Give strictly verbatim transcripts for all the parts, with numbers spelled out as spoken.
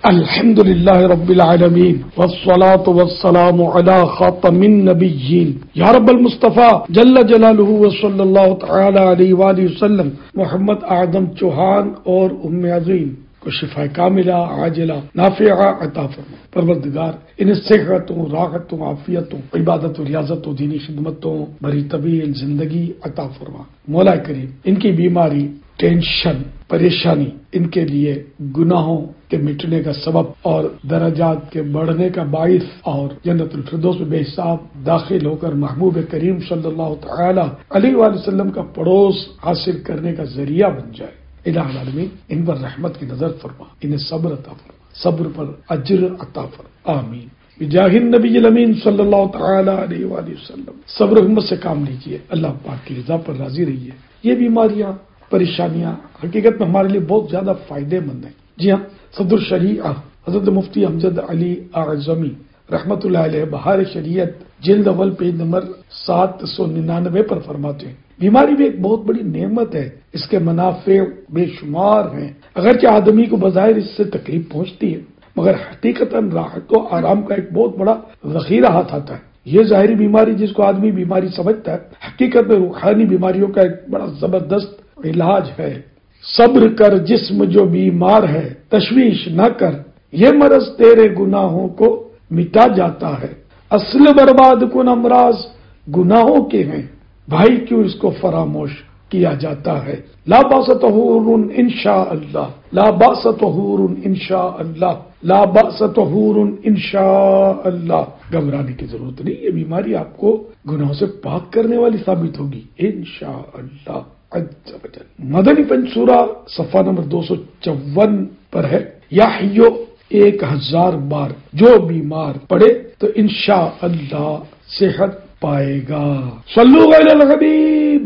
الحمدللہ رب العالمین والصلاة والسلام علی خاتم النبیین یا رب المصطفیٰ جل جلالہ وصلی اللہ تعالی علیہ وآلہ وسلم محمد اعظم چوہان اور ام عظیم کو شفا کاملہ عاجلہ نافعہ عطا فرما۔ پروردگار انہیں صحتوں، راحتوں، عافیتوں، عبادت و ریاضت و دینی خدمتوں بری طویل زندگی عطا فرما۔ مولا کریم ان کی بیماری، ٹینشن، پریشانی ان کے لیے گناہوں کے مٹنے کا سبب اور درجات کے بڑھنے کا باعث اور جنت الفردوس میں بے حساب داخل ہو کر محبوب کریم صلی اللہ تعالی علیہ وآلہ وسلم کا پڑوس حاصل کرنے کا ذریعہ بن جائے۔ الہ العالمین ان پر رحمت کی نظر فرما، انہیں صبر عطا فرما، صبر پر اجر عطا فرما، آمین بجاہ النبی الامین صلی اللہ تعالی علیہ وآلہ وسلم۔ صبر و ہمت سے کام لیجیے، اللہ پاک کی رضا پر راضی رہیے۔ یہ بیماریاں، پریشانیاں حقیقت میں ہمارے لیے بہت زیادہ فائدے مند ہیں۔ جی ہاں، صدر شریعہ حضرت مفتی امجد علی اعظمی رحمت اللہ علیہ بہار شریعت جلد اول پیج نمبر سات سو ننانوے پر فرماتے ہیں، بیماری بھی ایک بہت بڑی نعمت ہے، اس کے منافع بے شمار ہیں۔ اگرچہ آدمی کو بظاہر اس سے تکلیف پہنچتی ہے، مگر حقیقتاً راحت و آرام کا ایک بہت بڑا ذخیرہ ہاتھ آتا ہے۔ یہ ظاہری بیماری جس کو آدمی بیماری سمجھتا ہے، حقیقت میں روحانی بیماریوں کا ایک بڑا زبردست علاج ہے۔ صبر کر جسم جو بیمار ہے، تشویش نہ کر، یہ مرض تیرے گناہوں کو مٹا جاتا ہے۔ اصل برباد کن امراض گناہوں کے ہیں، بھائی کیوں اس کو فراموش کیا جاتا ہے۔ لا باس طہور انشاء اللہ، لا باس طہور انشاء اللہ، لا باس طہور انشاء اللہ۔ گھبرانے کی ضرورت نہیں، یہ بیماری آپ کو گناہوں سے پاک کرنے والی ثابت ہوگی انشاء اللہ عز و جل۔ مدنی پنج سورہ صفحہ نمبر دو سو چون پر ہے، یا حیو ایک ہزار بار جو بیمار پڑے تو انشاء اللہ صحت پائے گا۔ صلو علی الحبیب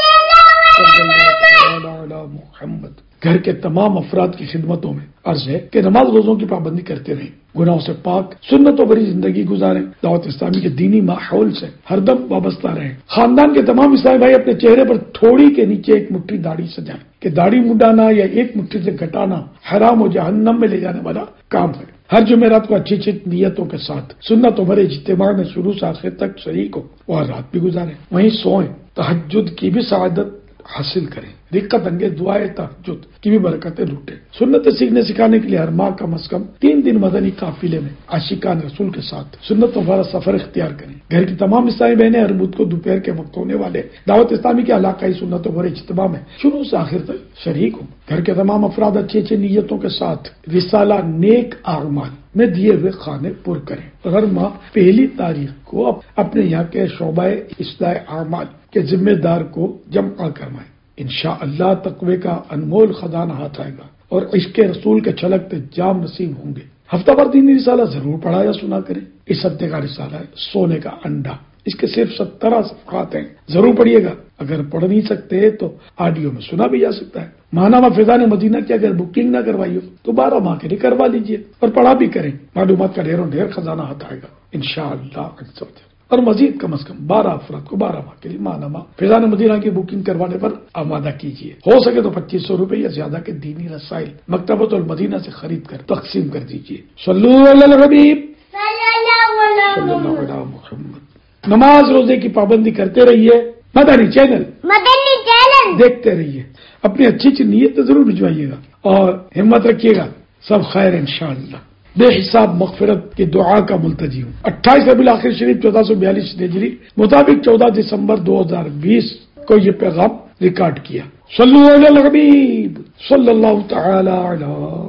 صلی اللہ علی محمد۔ گھر کے تمام افراد کی خدمتوں میں عرض ہے کہ نماز روزوں کی پابندی کرتے رہیں، گناہوں سے پاک سنت و بری زندگی گزاریں، دعوت اسلامی کے دینی ماحول سے ہر دم وابستہ رہیں۔ خاندان کے تمام اسلامی بھائی اپنے چہرے پر تھوڑی کے نیچے ایک مٹھی داڑھی سجائیں کہ داڑھی مڈانا یا ایک مٹھی سے گھٹانا حرام و جہنم میں لے جانے والا کام ہے۔ ہر جمعرات کو اچھی اچھی نیتوں کے ساتھ سنت و بھرے اجتماع میں شروع سے آخر تک شریک ہو اور رات بھی گزاریں، وہیں سوئیں، تہجد کی بھی سعادت حاصل کریں، رقت انگیز دعائے تہجد کی بھی برکتیں لوٹیں۔ سنت سیکھنے سکھانے کے لیے ہر ماہ کم از کم تین دن مدنی قافلے میں عاشقان رسول کے ساتھ سنت و بھرا سفر اختیار کریں۔ گھر کی تمام اسلامی بہنیں ہر بدھ کو دوپہر کے وقت ہونے والے دعوت اسلامی کے علاقائی سنت و بھرے اجتماع میں شروع سے آخر تک شریک ہوں۔ گھر کے تمام افراد اچھی اچھی نیتوں کے ساتھ رسالہ نیک اعمال میں دیے ہوئے خانے پر کریں۔ ہر ماہ پہلی تاریخ کو اپنے یہاں کے شعبہ اصلاح اعمال کے ذمہ دار کو جمع کروائیں۔ انشاءاللہ تقوی کا انمول خزانہ ہاتھ آئے گا اور عشق رسول کے چھلکتے جام نصیب ہوں گے۔ ہفتہ بھر دینی رسالہ ضرور پڑھا یا سنا کریں۔ اس ہفتے کا رسالہ ہے سونے کا انڈا، اس کے صرف سترہ صفحات ہیں، ضرور پڑھیے گا۔ اگر پڑھ نہیں سکتے تو آڈیو میں سنا بھی جا سکتا ہے۔ ماہنامہ فیضان مدینہ کی اگر بکنگ نہ کروائی ہو تو بارہ ماہ کے لیے کروا لیجیے اور پڑھا بھی کریں، معلومات کا ڈھیروں ڈھیر خزانہ ہاتھ آئے گا انشاءاللہ عز و جل۔ اور مزید کم از کم بارہ افراد کو بارہ ماہ کے لیے ماہنامہ فیضان مدینہ کی بکنگ کروانے پر آمادہ کیجیے۔ ہو سکے تو پچیس سو روپے یا زیادہ کے دینی رسائل مکتبۃ المدینہ سے خرید کر تقسیم کر دیجیے۔ صلو علی الحبیب صلی اللہ علی محمد۔ نماز روزے کی پابندی کرتے رہیے، مدنی چینل مدنی چینل دیکھتے رہیے، اپنی اچھی اچھی نیت ضرور بھجوائیے گا اور ہمت رکھیے گا، سب خیر انشاءاللہ۔ بے حساب مغفرت کی دعا کا ملتجی ہوں۔ اٹھائیس ربیع الاخر شریف چودہ سو بیالیس ہجری مطابق چودہ دسمبر دو ہزار بیس کو یہ پیغام ریکارڈ کیا۔ صلو علی الحبیب صلی اللہ تعالی علی